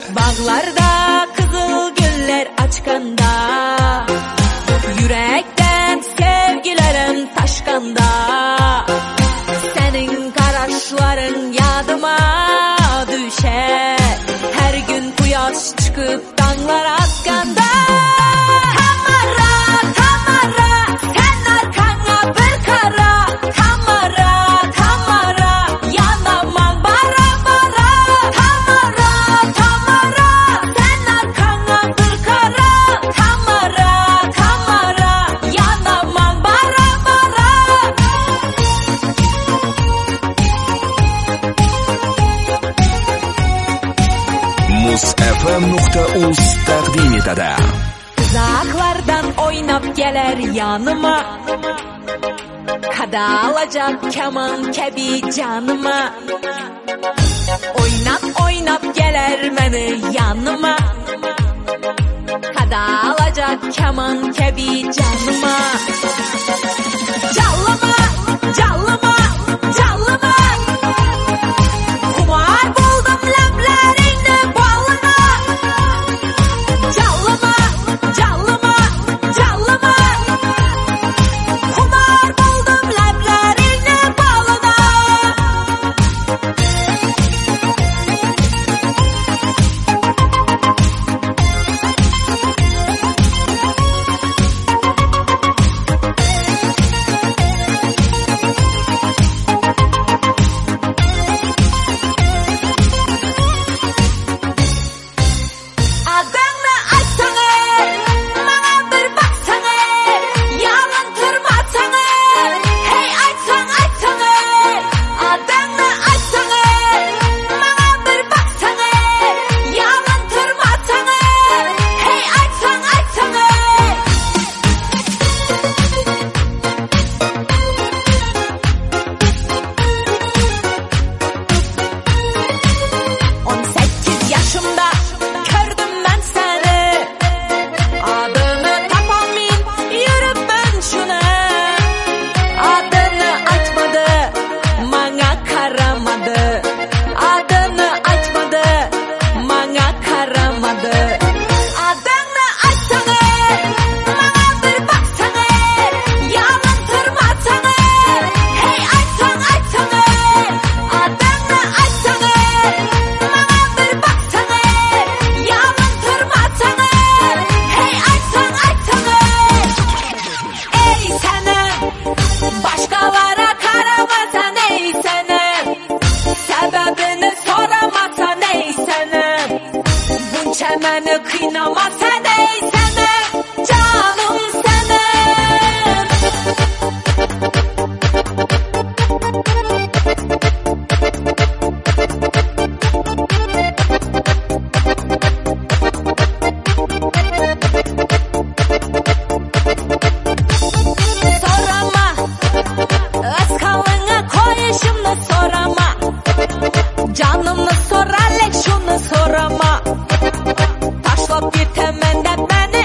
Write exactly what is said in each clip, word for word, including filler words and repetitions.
Bağlarda kızıl güller açkanda, yürekten sevgilerim taşkanda, senin karaşların yadıma düşer, her gün kuyaş çıkıp dağlar atkanda. Tamara, Tamara, sen arkana bir kara, Tamara, Tamara, yanamam bara bara. Tamara, Tamara, sen arkana bir kara, Tamara, Tamara, yanamam bara bara. Muz.fm nokta uz taqdim etadi. Uzaklardan oynap geler yanıma, kadalacak keman kebi canıma. Oynap oynap geler meni yanıma, kadalacak keman kebi canıma. Callama, callama, callama, kumar buldum lemlerinde balına. Callama, callama, callama, kumar buldum lemlerinde balına. Adını açsana, bana bir baksana, yalan tırmatsana. Hey açsan açsana, adını açsana, bana bir baksana, yalan tırmatsana. Hey açsan açsana. on sekiz yaşımda gördüm ben seni, adını tapamayın yürüp ben şuna. Adını açmadı, bana karamadı. Adını açmadı, bana karamadı. Adını açsana, bana bir baksana, yalan tırmatsana. Hey açsan açsana, adını açsana, bana bir baksana, yalan tırmatsana. Hey açsan açsana. Ey senem, başkalara karamasan ey senem, sebebini soramasan ey senem, bunca beni kıynamasan ey senem, canım senem. Sorama, öz kalına koyuşumla sorama, canımı sorarlek şunu sorama. Taşlap git hemen de beni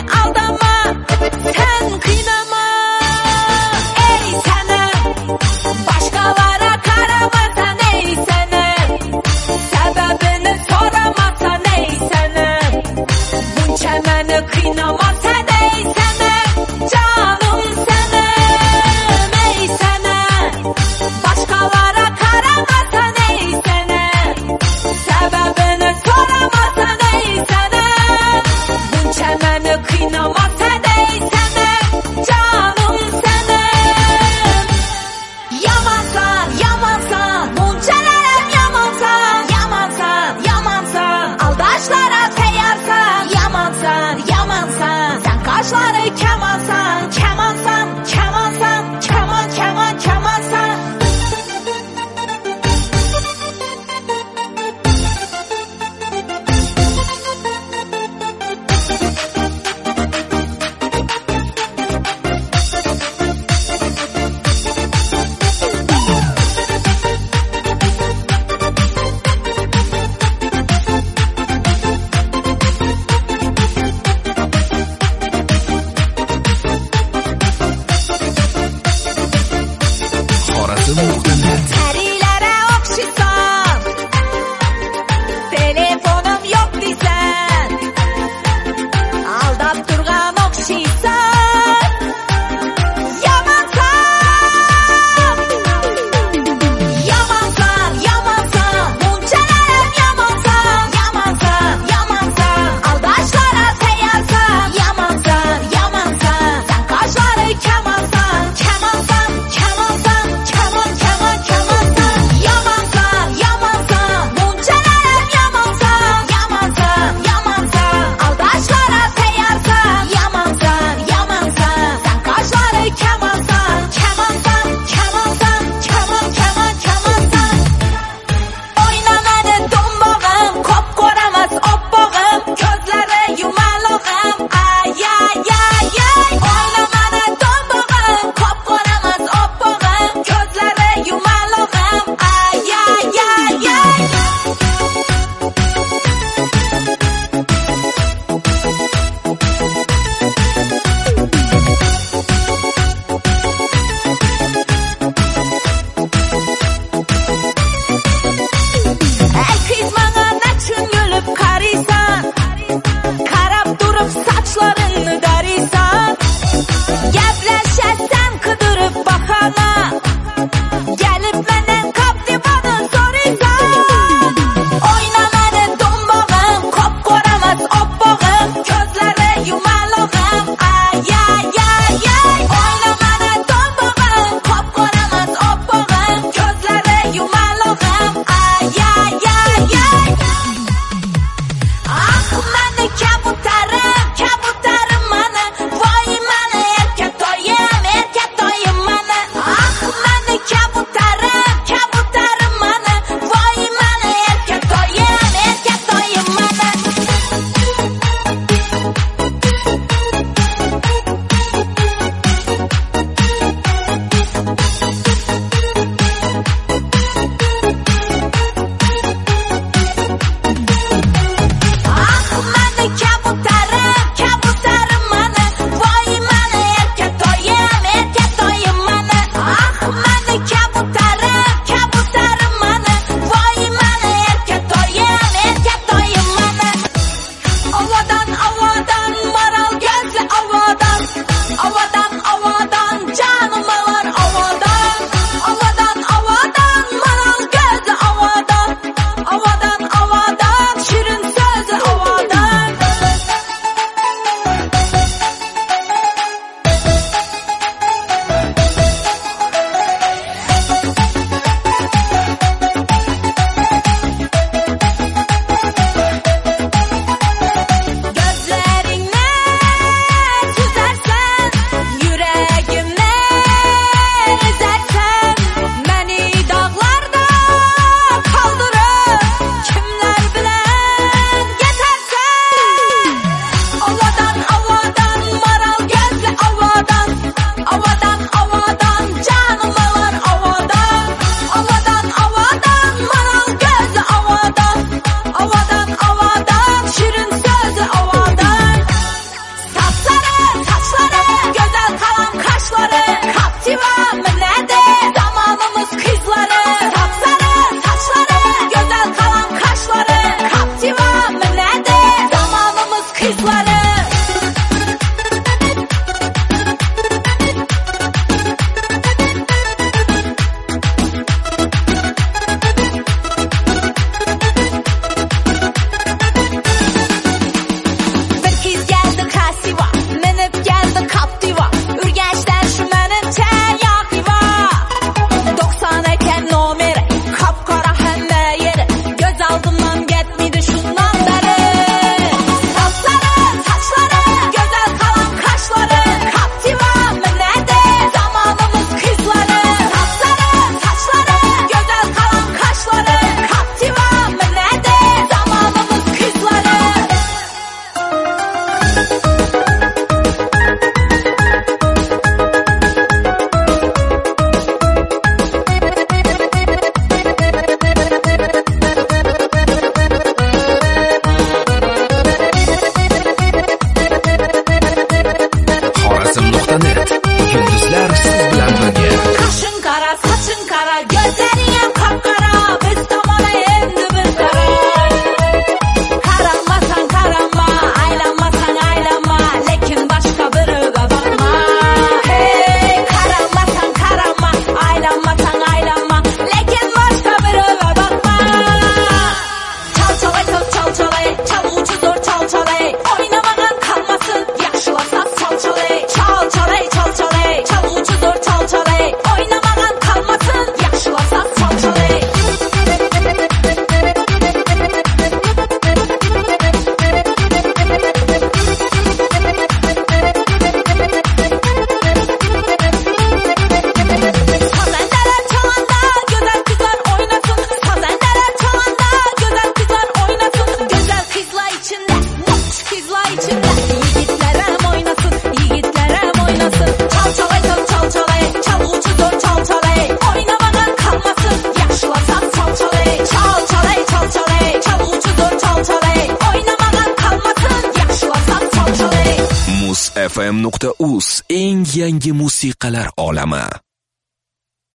f m nuqta uz eng yangi musiqalar olami.